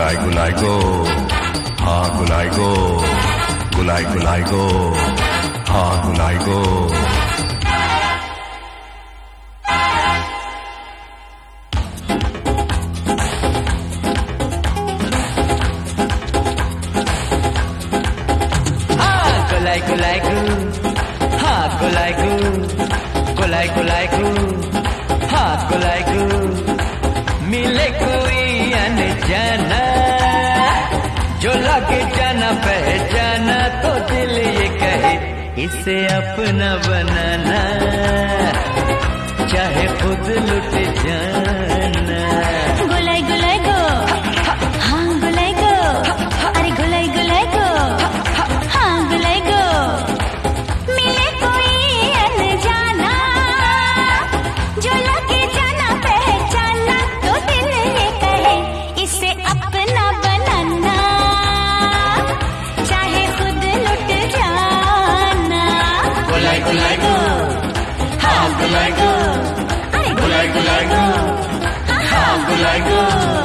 गुलाई गुलाई गो, हाँ गुलाई गो, गुलाई गुलाई गो, हाँ गुलाई गो। गुलाई गुलाई गो, हाँ गुलाई गो, गुलाई गुलाई गो, हाँ गुलाई गो। मिले कोई अनजाना जो लगे जाना पहचाना तो दिल ये कहे इसे अपना बनाना, चाहे खुद लुट जाना। गुलाई गुलाई गो, हाँ गुलाई गो, अरे गुलाई गुलाई गो, हाँ गुलाई गो। मिले कोई अनजाना जो लगे जाना पहचाना तो दिल ये कहे इसे अपना बनाना, चाहे खुद लुट जाना। गुलाई गुलाई गो, हाँ गुलाई गो, अरे गुलाई गुलाई गो, हाँ गुलाई गो।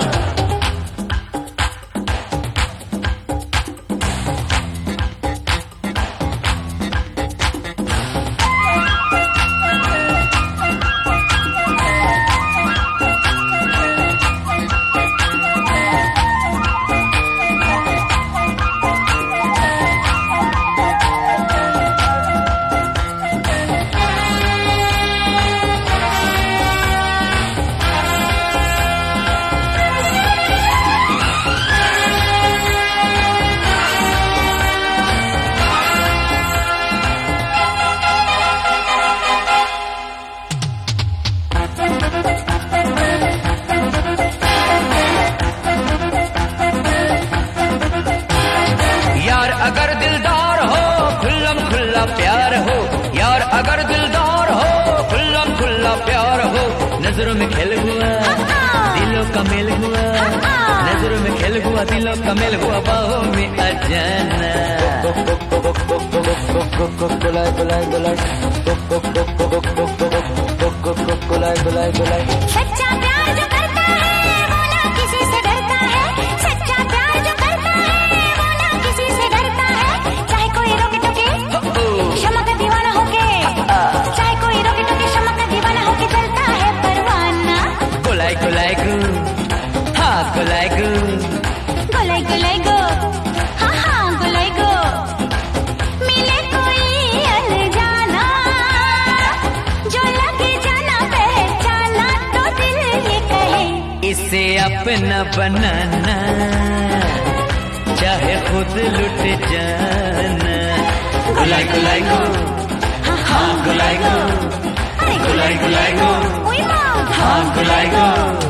अगर दिलदार हो खुल्लम खुल्ला प्यार हो, यार अगर दिलदार हो खुल्लम खुल्ला प्यार हो। नजरों में खेल हुआ दिलों का मेल हुआ, नजरों में खेल हुआ दिलों का मेल हुआ, बाहों में आ जाना। गुलाई गुलाई गुलाई गुलाई गुलाई गुलाई। सच्चा प्यार जो करता है वो ना किसी से डरता है, सच्चा प्यार जो करता है वो ना किसी से डरता है। चाहे कोई रोके टोके क्षमा का दीवाना होके, चाहे कोई रोके टोके क्षमा का दीवाना होके चलता है परवाना। गुलाई गुलाई गो, हाँ गुलाई गो, गुलाई गुलाई गो, हाँ हाँ गुलाई गो। मिले कोई अनजाना जो लगे जाना पहचाना तो दिल ये कहे इसे अपना बनाना, चाहे खुद लुट जाना। गुलाई गुलाई गो, हाँ गुलाई गो, गुलाई गुलाई गो, हाँ गुलाई गो।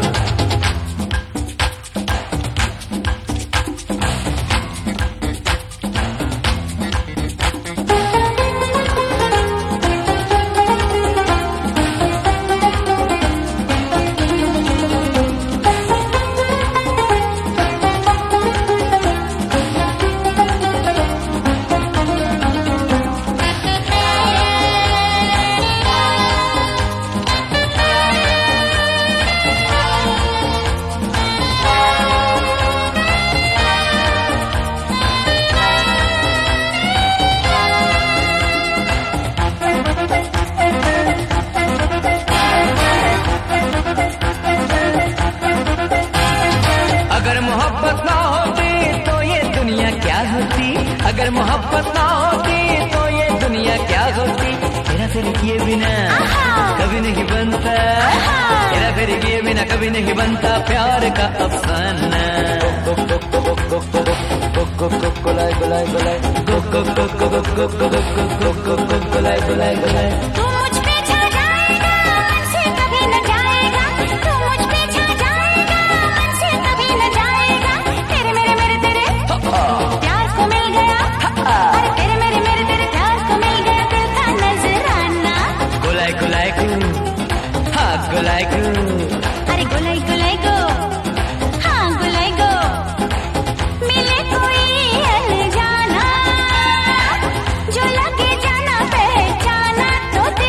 अगर मोहब्बत ना होती तो ये दुनिया क्या होती, अगर मोहब्बत ना होती तो ये दुनिया क्या होती। तेरा फिर किए बिना कभी नहीं बनता, तेरा फिर किए बिना कभी नहीं बनता प्यार का अफसाना। गुलाई गुलाई गुलाई गुलाई गुलाई गुलाई। तू मुझ पे छा जाएगा मन से कभी न जाएगा, तू मुझ पे छा जाएगा मन से कभी न जाएगा। तेरे मेरे मेरे तेरे प्यार को मिल गया, अरे तेरे मेरे मेरे तेरे प्यार को मिल गया दिल का नजराना। गुलाई गुलाई गो, हाँ गुलाई गो, अरे गुलाई गुलाई गो, हाँ गुलाई गो। मिले कोई अनजाना जो लगे जाना पहचाना तो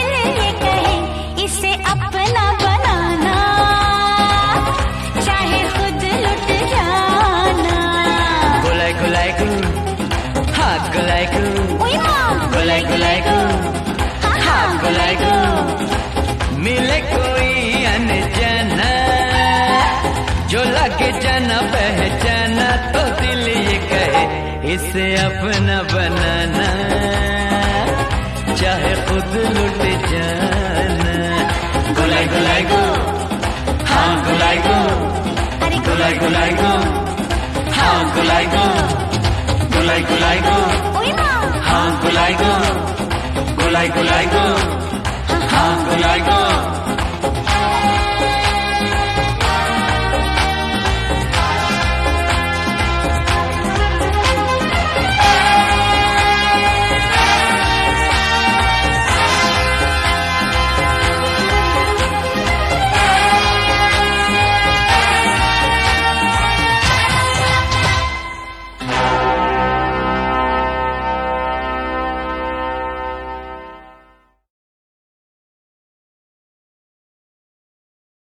लगे जाना पहचाना तो दिल ये कहे इसे अपना बनाना, चाहे खुद लुट जाना। गुलाई गुलाई गो, हाँ गुलाई गो, अरे गुलाई गुलाई गो, हाँ गुलाई गो, गुलाई गुलाई गो, ओए माँ, हाँ गुलाई गो, गुलाई गुलाई गो, हाँ गुलाई गो।